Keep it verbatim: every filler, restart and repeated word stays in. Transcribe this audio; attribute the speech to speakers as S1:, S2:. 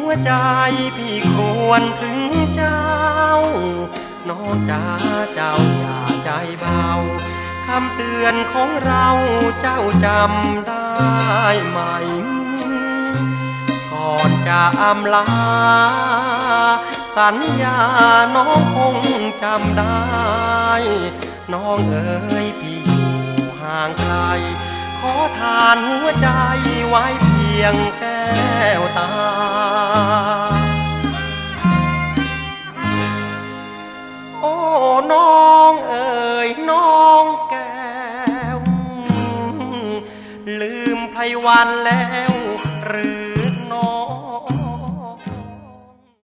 S1: วใจพี่ควรถึงเจ้าน้องจ๋าเจ้าอย่าใจเบาคำเตือนของเราเจ้าจำได้ไหมก่อนจะอำลาสัญญาน้องคงจำได้น้องเอ๋ยพี่อยู่ห่างไกลขอทานหัวใจไว้เพียงแก้วตาโอ้น้องเอ๋ยน้องแก้วลืมไพวันแล้วหรือ